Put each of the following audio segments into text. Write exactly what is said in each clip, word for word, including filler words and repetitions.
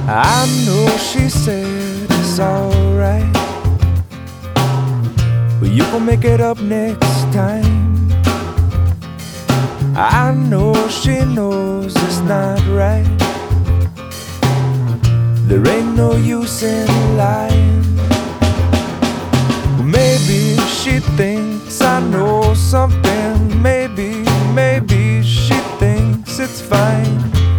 I know she said it's alright, but you gon' make it up next time. I know she knows it's not right. There ain't no use in lying. Maybe she thinks I know something. Maybe, maybe she thinks it's fine.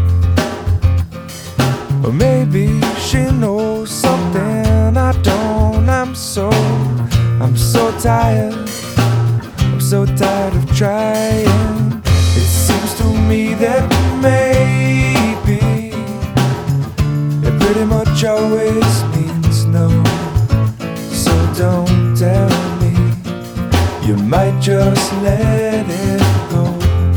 Or maybe she knows something I don't. I'm so, I'm so tired. I'm so tired of trying. It seems to me that maybe it pretty much always means no. So don't tell me, you might just let it go.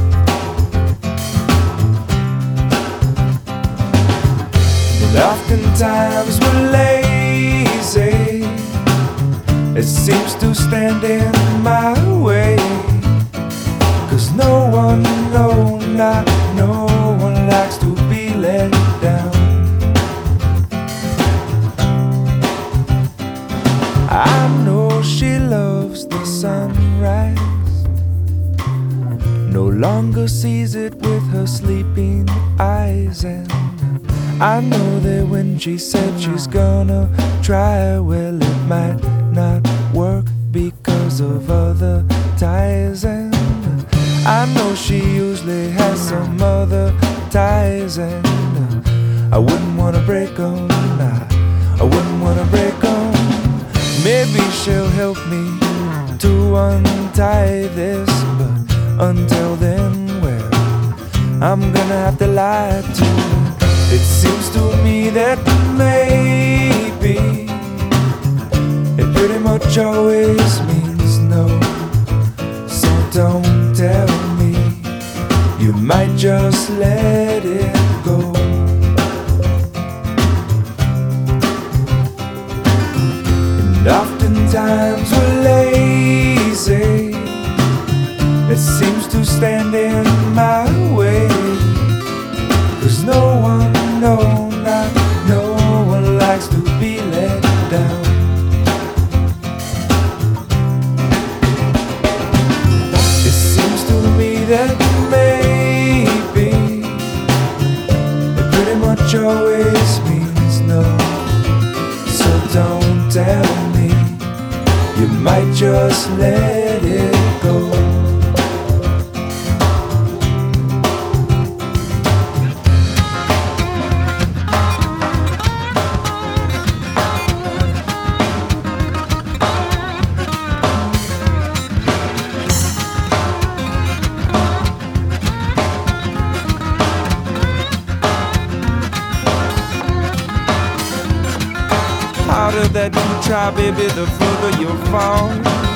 Oftentimes we're lazy. It seems to stand in my way. Cause no one, no, not no one likes to be let down. I know she loves the sunrise, no longer sees it with her sleeping eyes. And I know that when she said she's gonna try, well, it might not work because of other ties. And I know she usually has some other ties. And I wouldn't wanna break them, nah, I wouldn't wanna break them. Maybe she'll help me to untie this, but until then, well, I'm gonna have to lie to her. It seems to me that maybe it pretty much always means no. So don't tell me, you might just let it go. And oftentimes we're lazy. It seems to stand in my way. Cause no one, no, not no one likes to be let down. It seems to me that maybe it pretty much always means no. So don't tell me, you might just let it go. Harder that you try, baby, the further you'll fall.